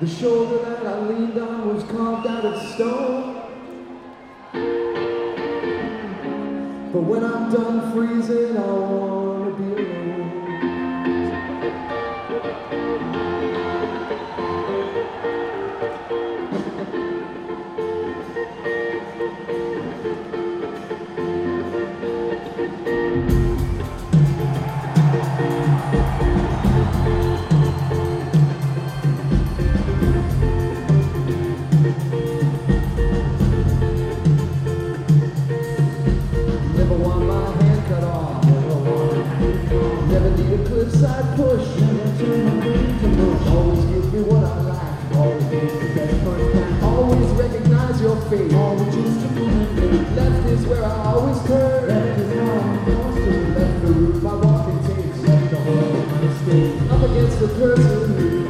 The shoulder that I leaned on was carved out of stone. But when I'm done freezing, I wanna be alone. Never want my hand cut off. Never need a cliffside push. Never turn my brain to mush. Always give me what I like. Always give the best first time. Always recognize your fate. Always choose to move it. Left is where I always curve. Left is how I'm supposed to. Left the route my walking takes. Left the whole mistake. Up against the person who